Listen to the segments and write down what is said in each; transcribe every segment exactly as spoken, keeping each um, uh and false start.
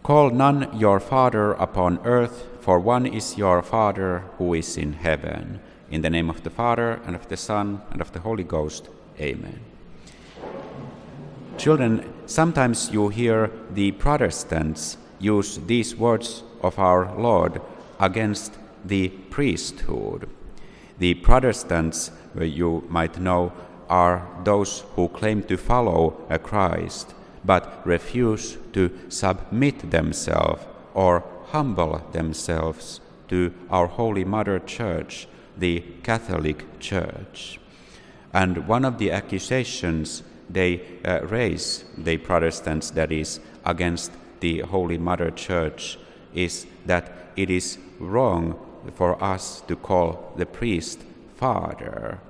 Call none your father upon earth, for one is your Father who is in heaven. In the name of the Father, and of the Son, and of the Holy Ghost. Amen. Children, sometimes you hear the Protestants use these words of our Lord against the priesthood. The Protestants, you might know, are those who claim to follow a Christ, but refuse to submit themselves or humble themselves to our Holy Mother Church, the Catholic Church. And one of the accusations they uh, raise, the Protestants that is, against the Holy Mother Church is that it is wrong for us to call the priest Father.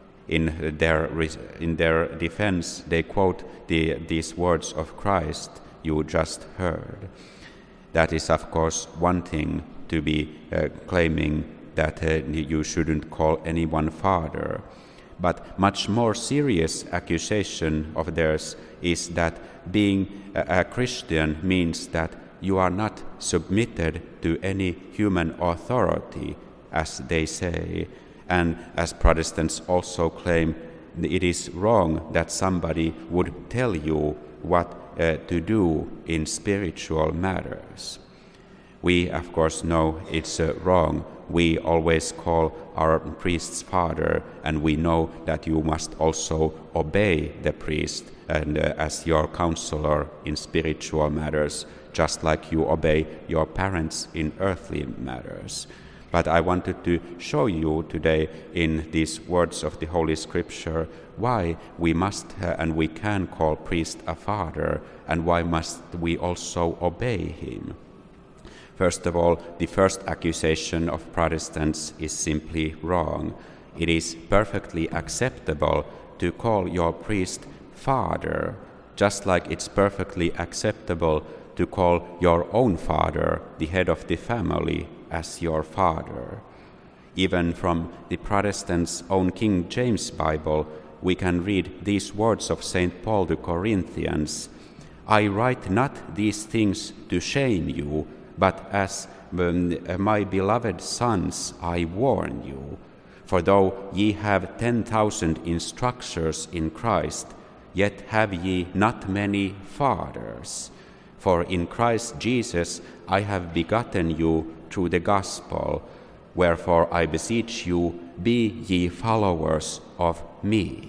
In their in their defense, they quote the, these words of Christ you just heard. That is, of course, one thing to be uh, claiming that uh, you shouldn't call anyone Father. But much more serious accusation of theirs is that being a, a Christian means that you are not submitted to any human authority, as they say. And as Protestants also claim, it is wrong that somebody would tell you what uh, to do in spiritual matters. We, of course, know it's uh, wrong. We always call our priests Father, and we know that you must also obey the priest and uh, as your counselor in spiritual matters, just like you obey your parents in earthly matters. But I wanted to show you today in these words of the Holy Scripture why we must uh, and we can call priest a father, and why must we also obey him. First of all, the first accusation of Protestants is simply wrong. It is perfectly acceptable to call your priest Father, just like it's perfectly acceptable to call your own father, the head of the family, as your father. Even from the Protestants' own King James Bible, we can read these words of Saint Paul to Corinthians: I write not these things to shame you, but as um, my beloved sons I warn you. For though ye have ten thousand instructors in Christ, yet have ye not many fathers. For in Christ Jesus I have begotten you through the gospel. Wherefore I beseech you, be ye followers of me.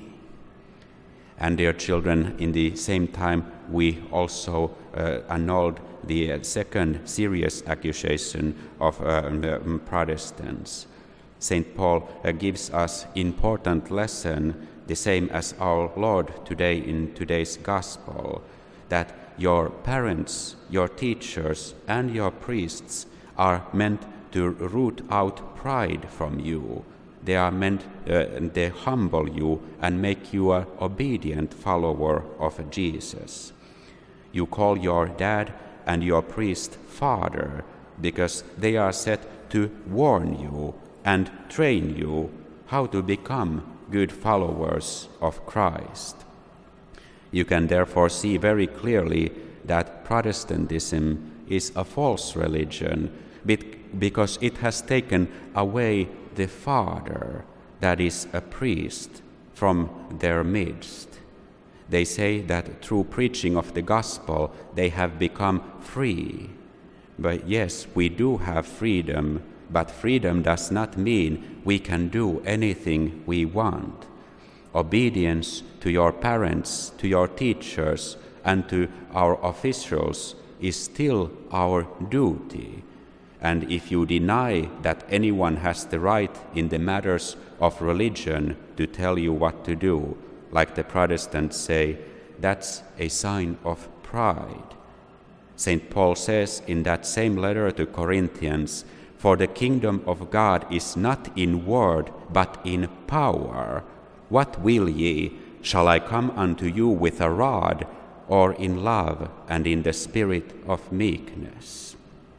And dear children, in the same time we also uh, annulled the uh, second serious accusation of uh, the Protestants. Saint Paul uh, gives us important lesson, the same as our Lord today in today's gospel, that your parents, your teachers, and your priests are meant to root out pride from you. They are meant, uh, they humble you and make you an obedient follower of Jesus. You call your dad and your priest Father because they are set to warn you and train you how to become good followers of Christ. You can therefore see very clearly that Protestantism is a false religion because it has taken away the Father, that is, a priest, from their midst. They say that through preaching of the gospel they have become free. But yes, we do have freedom, but freedom does not mean we can do anything we want. Obedience to your parents, to your teachers, and to our officials is still our duty. And if you deny that anyone has the right in the matters of religion to tell you what to do, like the Protestants say, that's a sign of pride. Saint Paul says in that same letter to Corinthians, "For the kingdom of God is not in word, but in power. What will ye? Shall I come unto you with a rod, or in love and in the spirit of meekness?"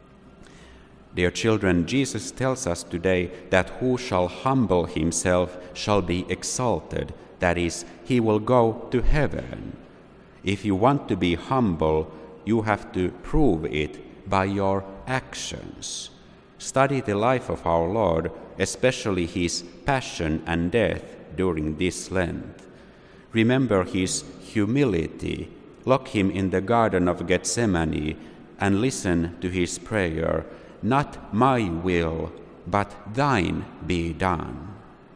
Dear children, Jesus tells us today that who shall humble himself shall be exalted. That is, he will go to heaven. If you want to be humble, you have to prove it by your actions. Study the life of our Lord, especially his passion and death during this Lent. Remember his humility. Lock him in the Garden of Gethsemane and listen to his prayer, "Not my will, but thine be done."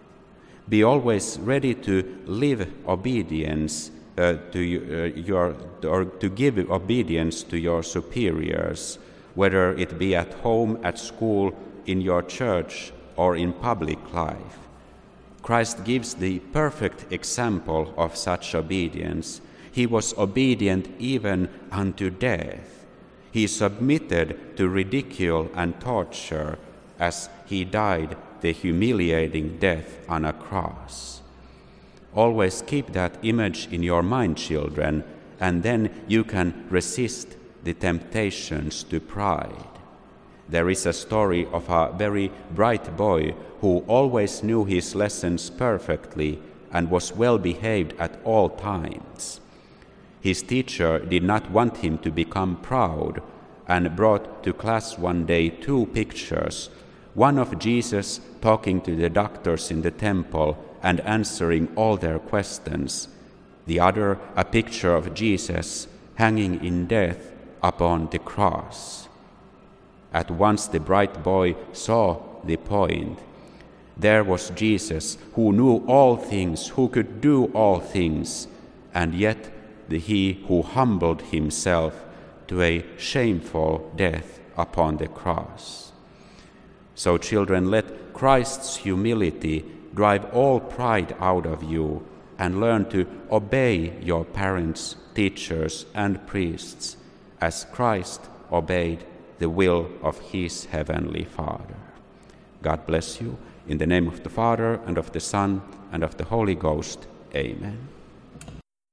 Be always ready to live obedience uh, to uh, your, or to give obedience to your superiors, whether it be at home, at school, in your church, or in public life. Christ gives the perfect example of such obedience. He was obedient even unto death. He submitted to ridicule and torture as he died the humiliating death on a cross. Always keep that image in your mind, children, and then you can resist the temptations to pride. There is a story of a very bright boy who always knew his lessons perfectly and was well behaved at all times. His teacher did not want him to become proud and brought to class one day two pictures, one of Jesus talking to the doctors in the temple and answering all their questions, the other a picture of Jesus hanging in death upon the cross. At once the bright boy saw the point. There was Jesus, who knew all things, who could do all things, and yet the he who humbled himself to a shameful death upon the cross. So, children, let Christ's humility drive all pride out of you and learn to obey your parents, teachers, and priests as Christ obeyed the will of his heavenly Father. God bless you. In the name of the Father, and of the Son, and of the Holy Ghost. Amen.